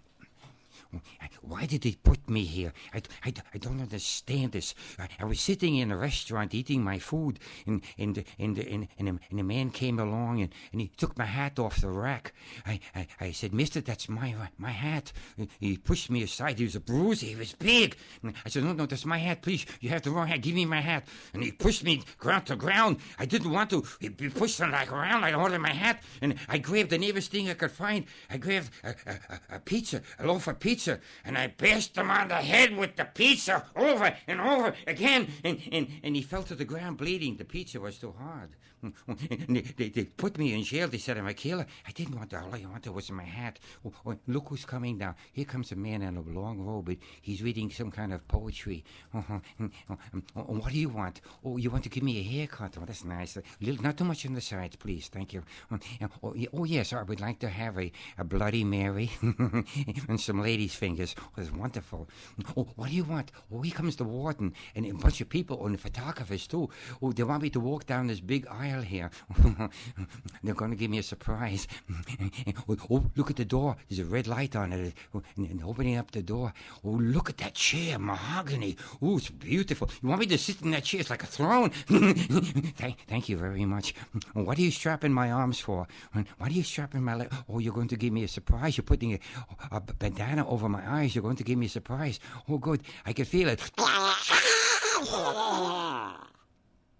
"Why did they put me here? I, I, I don't understand this. I, I was sitting in a restaurant eating my food, and and and and, and, a, and a man came along and, and he took my hat off the rack. I, I, I said, 'Mister, that's my my hat.' He pushed me aside. He was a bruiser. He was big. And I said, 'No, no, that's my hat. Please, you have the wrong hat. Give me my hat.' And he pushed me ground to ground. I didn't want to. He pushed me like around. I wanted my hat, and I grabbed the nearest thing I could find. I grabbed a, a, a pizza, a loaf of pizza, and I bashed him on the head with the pizza over and over again, and, and, and he fell to the ground bleeding. The pizza was too hard. And they, they, they put me in jail. They said I'm a killer. I didn't want to. All I wanted was my hat. Oh, oh, look who's coming down. Here comes a man in a long robe. He's reading some kind of poetry. Uh-huh. Oh, oh, what do you want? Oh, you want to give me a haircut? Oh, that's nice. A little, not too much on the sides, please. Thank you. Oh, oh yes, I would like to have a, a Bloody Mary and some ladies' fingers. Oh, that's wonderful. Oh, what do you want? Oh, here comes the warden and a bunch of people, and the photographers too. Oh, they want me to walk down this big aisle here. They're going to give me a surprise. Oh, look at the door. There's a red light on it. And, and opening up the door. Oh, look at that chair, mahogany. Oh, it's beautiful. You want me to sit in that chair? It's like a throne. thank, thank you very much. What are you strapping my arms for? What are you strapping my leg? Oh, you're going to give me a surprise. You're putting a, a bandana over my eyes. You're going to give me a surprise. Oh, good. I can feel it.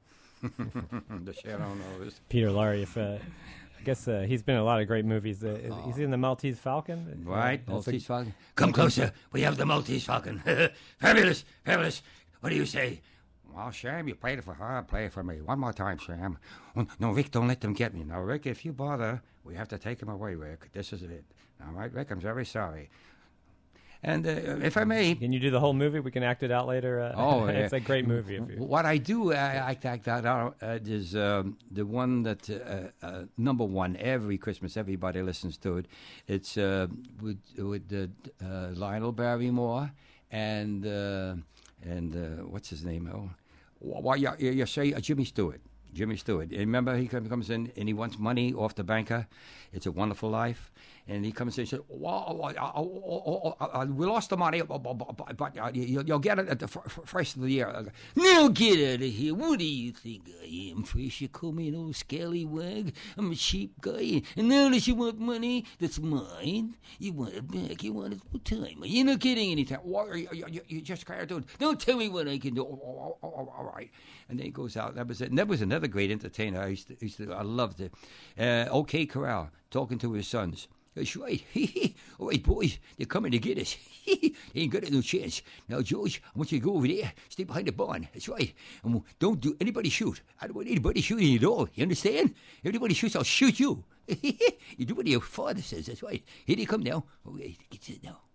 The shadow knows. Peter Lorre, if uh, I guess uh, he's been in a lot of great movies. Uh, is, Oh. He's in the Maltese Falcon, Right, Uh, that's a- Maltese Falcon. Come closer. We have the Maltese Falcon. Fabulous, fabulous. What do you say? Well, Sam, you played it for her, play it for me. One more time, Sam. Oh, no, Rick, don't let them get me. Now, Rick, if you bother, we have to take him away, Rick. This is it. All right, Rick, I'm very sorry. And uh, if I may... Can you do the whole movie? We can act it out later. Uh, Oh, it's yeah. a great movie. If you, What I do, I, I act that out, uh, is um, the one that, uh, uh, number one, every Christmas, everybody listens to it. It's uh, with, with uh, uh, Lionel Barrymore and, uh, and uh, what's his name? Oh, why you, you you say uh, Jimmy Stewart. Jimmy Stewart. And remember, he comes in and he wants money off the banker. It's a Wonderful Life. And he comes in and says, well, uh, uh, uh, uh, we lost the money, but, but, but uh, you, you'll get it at the f- f- first of the year. Now get out of here. What do you think I am? First you call me an old scallywag. I'm a cheap guy. And now that you want money that's mine, you want it back. You want it full time. You're not getting any time. What are you, you, you, you just can't do it. Don't tell me what I can do. Oh, oh, oh, oh, all right. And then he goes out. That was it. And that was another great entertainer. I used to, used to I loved it. Uh, OK Corral, talking to his sons. That's right. All right, boys, they're coming to get us. They ain't got no chance. Now, George, I want you to go over there, stay behind the barn. That's right. And don't do anybody shoot. I don't want anybody shooting you at all. You understand? If anybody shoots, I'll shoot you. You do what your father says. That's right. Here they come now. Okay, get it now.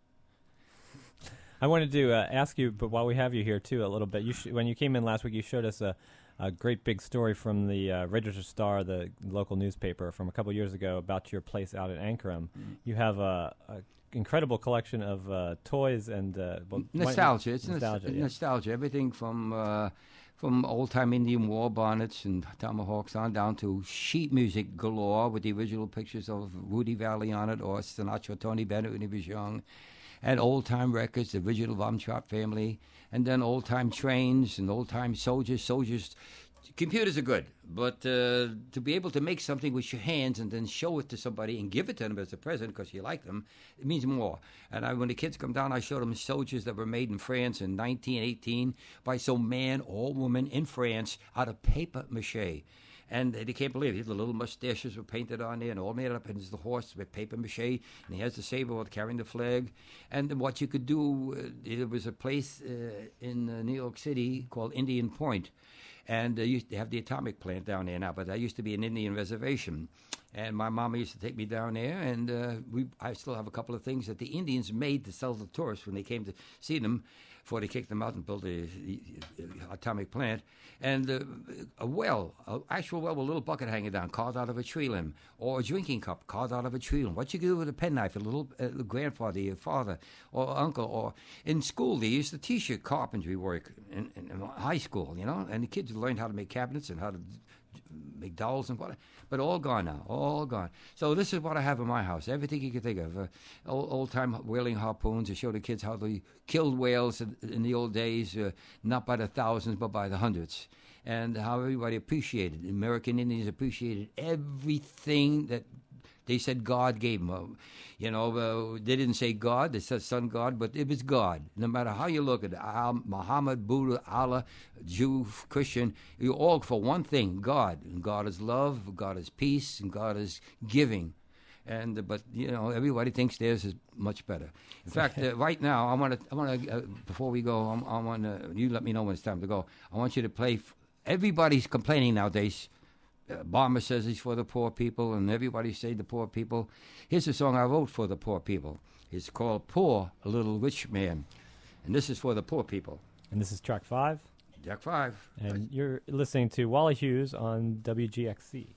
I wanted to uh, ask you, but while we have you here too, a little bit. You sh- when you came in last week, you showed us a, a great big story from the uh, Register Star, the local newspaper, from a couple years ago about your place out at Ankrum. Mm. You have a, a incredible collection of uh, toys and uh, well, nostalgia. It's nostalgia. Nostalgia. Yeah. nostalgia. Everything from uh, from old time Indian war bonnets and tomahawks on down to sheet music galore with the original pictures of Rudy Valley on it, or Sinatra, Tony Bennett when he was young. And old-time records, the original Vom Trapp family, and then old-time trains and old-time soldiers. Soldiers, computers are good, but uh, to be able to make something with your hands and then show it to somebody and give it to them as a present because you like them, it means more. And I, when the kids come down, I show them soldiers that were made in France in nineteen eighteen by some man or woman in France out of paper mache. And they can't believe it. The little mustaches were painted on there and all made up. And there's the horse with paper mache. And he has the saber with carrying the flag. And what you could do, uh, there was a place uh, in uh, New York City called Indian Point. And uh, used to have the atomic plant down there now. But that used to be an Indian reservation. And my mama used to take me down there. And uh, we, I still have a couple of things that the Indians made to sell to tourists when they came to see them, before they kicked them out and built the, the, the atomic plant. And uh, a well, an actual well with a little bucket hanging down, carved out of a tree limb, or a drinking cup carved out of a tree limb. What you do with a penknife, a little uh, grandfather, your father, or uncle, or in school they used to teach you carpentry work in, in, in high school, you know, and the kids learned how to make cabinets and how to make dolls and what, but all gone now, all gone. So this is what I have in my house. Everything you can think of. Uh, old, old-time whaling harpoons to show the kids how they killed whales in, in the old days, uh, not by the thousands, but by the hundreds. And how everybody appreciated, American Indians appreciated everything that they said God gave them. Uh, you know, uh, they didn't say God, they said Son God, but it was God. No matter how you look at it, Al, Muhammad, Buddha, Allah, Jew, Christian, you're all for one thing, God. And God is love, God is peace, and God is giving. And uh, but you know, everybody thinks theirs is much better. In fact, uh, right now, I want to. I want to. Uh, before we go, I, I want to. You let me know when it's time to go. I want you to play. F- everybody's complaining nowadays. Uh, Obama says he's for the poor people, and everybody say the poor people. Here's a song I wrote for the poor people. It's called "Poor Little Rich Man," and this is for the poor people. And this is track five. Track five. And you're listening to Wally Hughes on W G X C.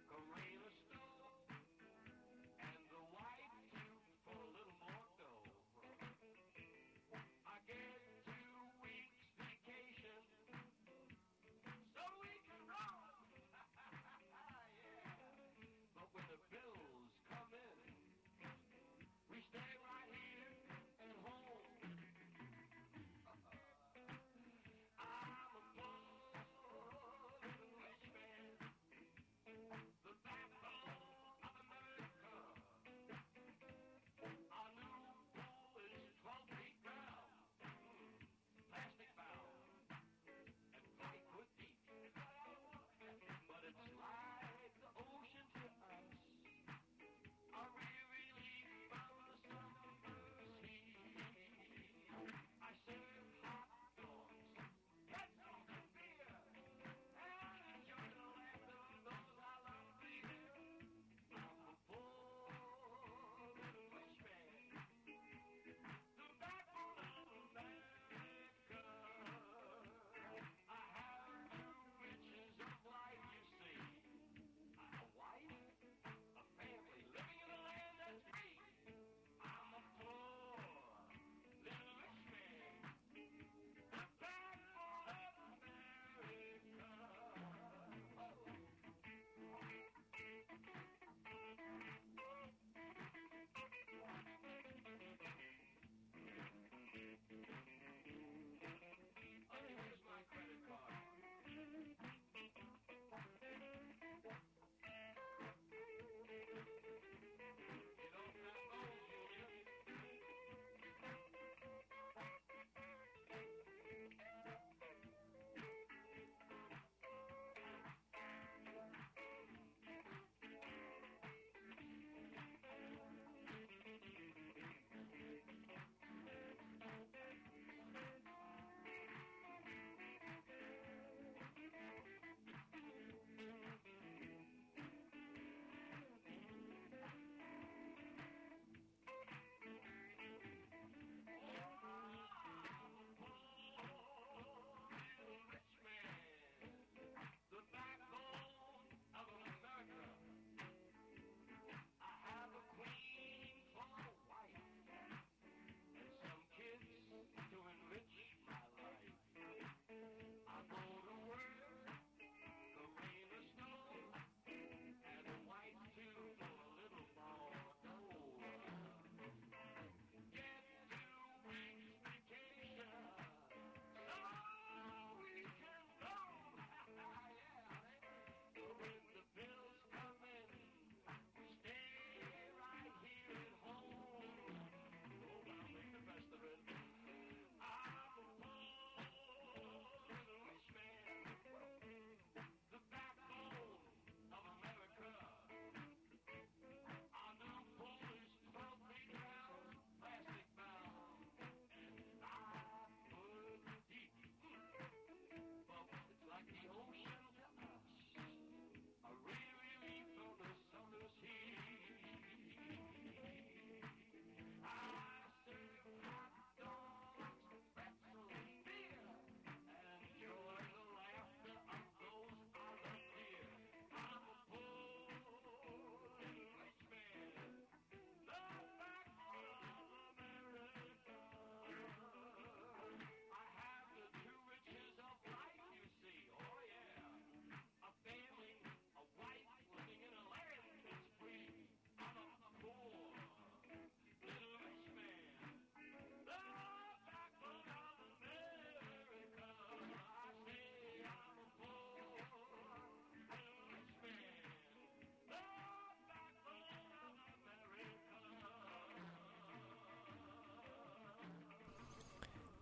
And the wife, for a little more dough.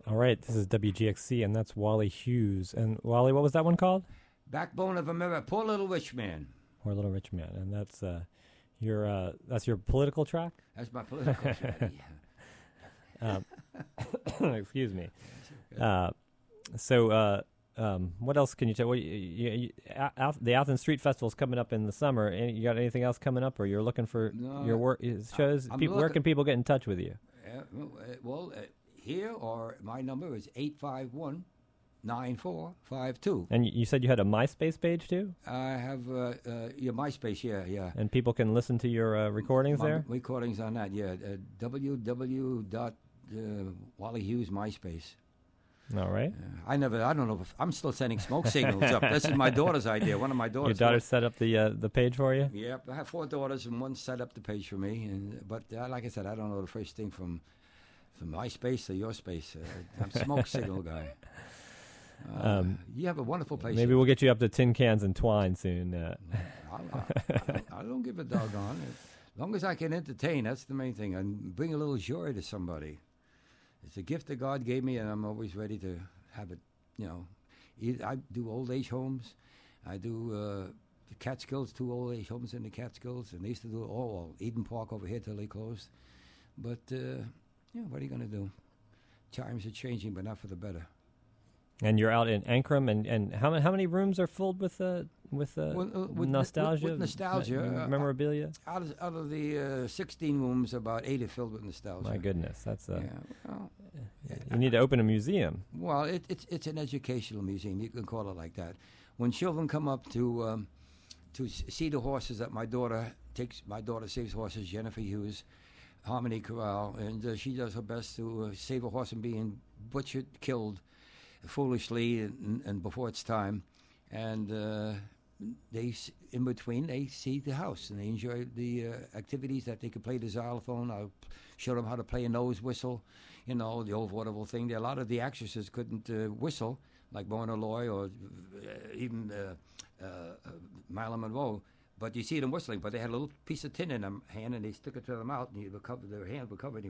All right, this is W G X C, and that's Wally Hughes. And Wally, what was that one called? Backbone of America, Poor Little Rich Man. Poor Little Rich Man, and that's uh, your uh, that's your political track. That's my political track. Yeah. Um, excuse me. Uh, so, uh, um, what else can you tell? What, you, you, you, out, the Athens Street Festival is coming up in the summer. Any, you got anything else coming up, or you're looking for No, your work shows? I'm People, where looking- can people get in touch with you? Uh, well, uh, here or my number is eight five one, nine four five two. And you- you said you had a MySpace page too, I have uh, uh, yeah, MySpace, yeah, yeah. and people can listen to your uh, recordings My there. Recordings on that, yeah. Uh, www dot Wally Hughes MySpace. All right. Uh, I never, I don't know if I'm still sending smoke signals up. This is my daughter's idea. One of my Your daughters. daughter set up the uh, the page for you. Yep, I have four daughters, and one set up the page for me. And but uh, like I said, I don't know the first thing from from my space to your space. Uh, I'm a smoke signal guy. Uh, Um, you have a wonderful place. Maybe here. we'll get you up to tin cans and twine soon. Uh, I, I, I, don't, I don't give a doggone. As long as I can entertain, that's the main thing, and bring a little joy to somebody. It's a gift that God gave me, and I'm always ready to have it. You know, E- I do old age homes. I do uh, the Catskills, two old age homes in the Catskills, and they used to do all well, Eden Park over here till they closed. But uh, yeah, what are you going to do? Times are changing, but not for the better. and you're out in Ankrum, and, and how many how many rooms are filled with uh, with, uh, Well, uh, with- nostalgia, with- with nostalgia, me- uh, memorabilia? Out of out of the uh, sixteen rooms, about eight are filled with nostalgia. My goodness, that's uh, Yeah, well, you need to open a museum. Well, it, it's it's an educational museum. You can call it like that. When children come up to um, to s- see the horses that my daughter takes, my daughter saves horses. Jennifer Hughes, Harmony Corral, and uh, she does her best to uh, save a horse from being butchered, killed, foolishly, and, and before its time. And uh, they, s- in between, they see the house and they enjoy the uh, activities that they could play the xylophone. I'll show them how to play a nose whistle, you know, the old vaudeville thing. A lot of the actresses couldn't uh, whistle, like Mona Loy or uh, even uh, uh, uh, Marilyn Monroe. But you see them whistling, but they had a little piece of tin in their hand, and they stick it to their mouth, and you would cover, their hand would cover, and you,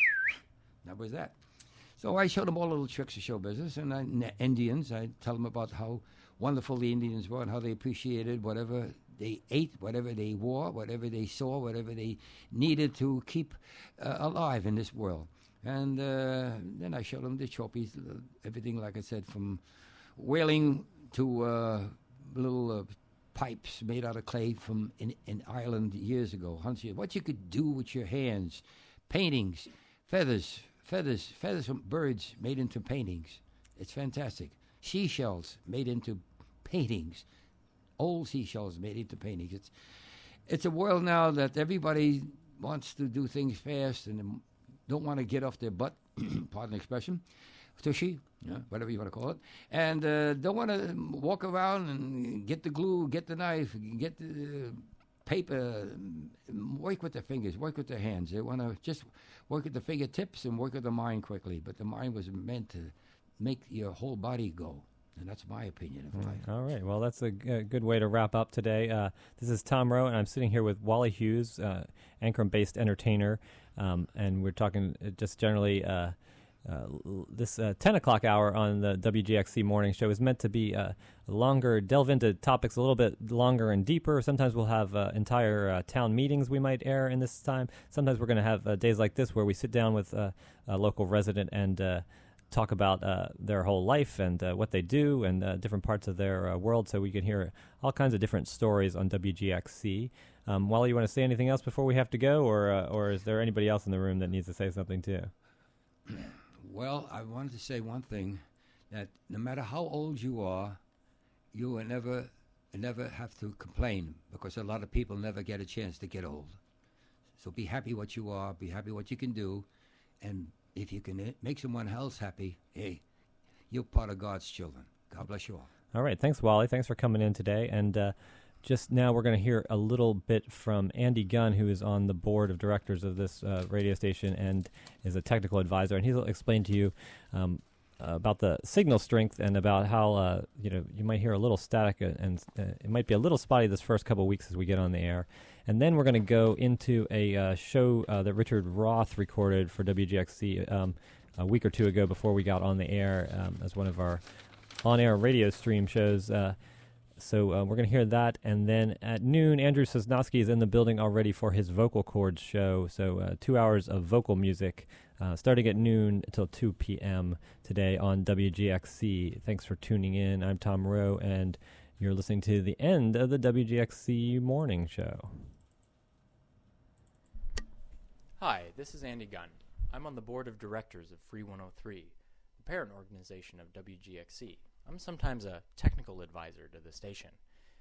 that was that. So I showed them all the little tricks of show business, and I, n- Indians, I tell them about how wonderful the Indians were and how they appreciated whatever they ate, whatever they wore, whatever they saw, whatever they needed to keep uh, alive in this world. And uh, then I showed them the trophies, uh, everything, like I said, from whaling to uh, little uh, pipes made out of clay from in, in Ireland years ago, hundreds of years. What you could do with your hands, paintings, feathers, feathers, feathers from birds made into paintings. It's fantastic. Seashells made into paintings, old seashells made into paintings. It's it's a world now that everybody wants to do things fast and don't want to get off their butt, pardon the expression, tushy, yeah, whatever you want to call it, and uh, don't want to walk around and get the glue, get the knife, get the paper, work with their fingers, work with their hands. They want to just work with the fingertips and work with the mind quickly, but the mind was meant to make your whole body go. And that's my opinion of life. All right. Well, that's a, g- a good way to wrap up today. Uh, this is Tom Rowe, and I'm sitting here with Wally Hughes, uh, Ankrum-based entertainer, um, and we're talking uh, just generally. Uh, uh, l- this uh, ten o'clock hour on the W G X C morning show is meant to be uh, longer, delve into topics a little bit longer and deeper. Sometimes we'll have uh, entire uh, town meetings we might air in this time. Sometimes we're going to have uh, days like this where we sit down with uh, a local resident and uh, talk about uh, their whole life and uh, what they do and uh, different parts of their uh, world, so we can hear all kinds of different stories on W G X C. Um, Wally, you want to say anything else before we have to go, or uh, or is there anybody else in the room that needs to say something too? Well, I wanted to say one thing, that no matter how old you are, you will never, never have to complain, because a lot of people never get a chance to get old. So be happy what you are, be happy what you can do, and if you can uh, make someone else happy, hey, you're part of God's children. God bless you all. All right. Thanks, Wally. Thanks for coming in today. And uh, just now we're going to hear a little bit from Andy Gunn, who is on the board of directors of this uh, radio station and is a technical advisor. And he'll explain to you um, about the signal strength and about how uh, you know you might hear a little static and, and uh, it might be a little spotty this first couple of weeks as we get on the air. And then we're going to go into a uh, show uh, that Richard Roth recorded for W G X C um, a week or two ago before we got on the air um, as one of our on-air radio stream shows. Uh, so uh, we're going to hear that. And then at noon, Andrew Sosnowski is in the building already for his vocal cords show. So uh, two hours of vocal music uh, starting at noon until two p.m. today on W G X C. Thanks for tuning in. I'm Tom Rowe, and you're listening to the end of the W G X C Morning Show. Hi, this is Andy Gunn. I'm on the board of directors of Free one oh three, the parent organization of W G X C. I'm sometimes a technical advisor to the station.